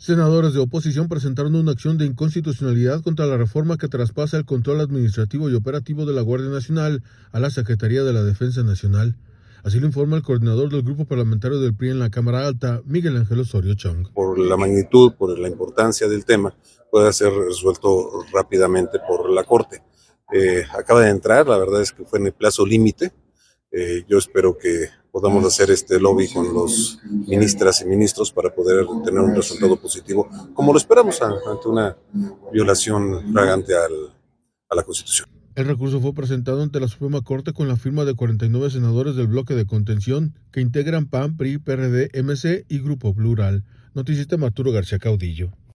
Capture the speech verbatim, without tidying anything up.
Senadores de oposición presentaron una acción de inconstitucionalidad contra la reforma que traspasa el control administrativo y operativo de la Guardia Nacional a la Secretaría de la Defensa Nacional. Así lo informa el coordinador del grupo parlamentario del P R I en la Cámara Alta, Miguel Ángel Osorio Chong. Por la magnitud, por la importancia del tema, puede ser resuelto rápidamente por la Corte. Eh, acaba de entrar, la verdad es que fue en el plazo límite. Eh, yo espero que podamos hacer este lobby con los ministras y ministros para poder tener un resultado positivo, como lo esperamos ante una violación flagrante al, a la Constitución. El recurso fue presentado ante la Suprema Corte con la firma de cuarenta y nueve senadores del bloque de contención que integran P A N, P R I, P R D, M C y Grupo Plural. Noticista Arturo García Caudillo.